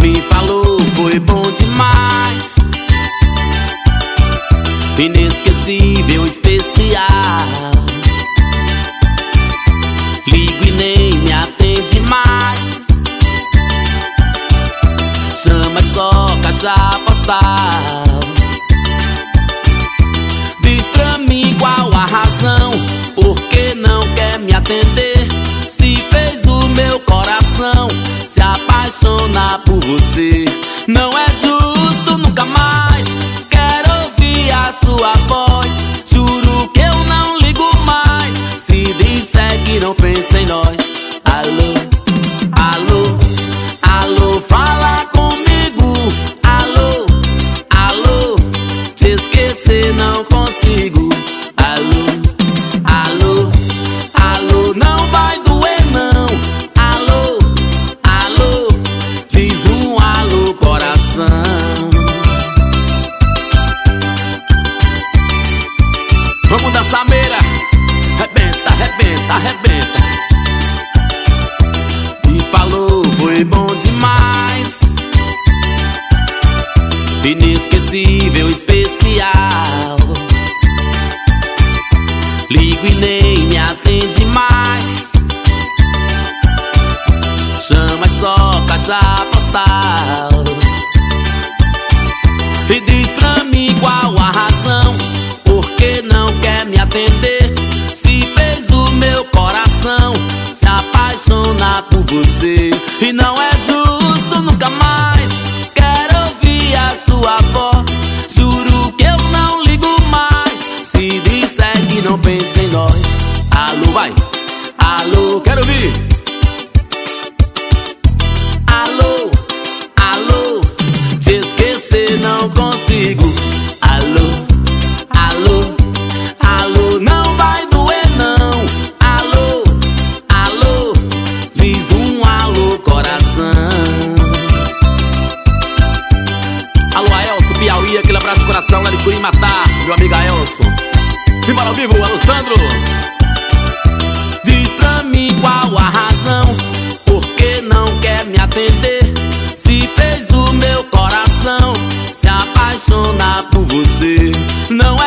Me falou, foi bom demais, inesquecível, especial. Ligo e nem me atende mais, chama só caixa postal. Diz pra mim qual a razão, por que não quer me atender? Se fez o meu coração se apaixonar por você. Não é justo, nunca mais quero ouvir a sua voz. Juro que eu não ligo mais se disser que não pensa em nós. Alô, alô, alô, fala comigo. Alô, alô, te esquecer não consigo. Alô, alô, alô, não vai doer não. Alô, alô, diz um alô, coração. Vamos dançar, meira. Rebenta, rebenta, rebenta. Me falou, foi bom demais, inesquecível, especial. Ligo e nem me atende mais, chama só caixa postal. E diz pra mim qual a razão, por que não quer me atender? Se fez o meu coração se apaixonar por você. E não é justo, nunca mais quero ouvir a sua voz. Juro que eu não ligo mais se disser que não pensa em nós. Alô, vai, alô, quero ouvir. Alô, alô, te esquecer não consigo. Alô, alô, alô, não vai doer não. Alô, alô, diz um alô, coração. Alô, Aelson, Piauí, aquele abraço de coração lá de Curimatá, meu amigo Aelson. Simbora ao vivo, alô, Sandro. Diz pra mim qual a razão, por que não quer me atender? Se fez o meu coração se apaixonar por você. Não é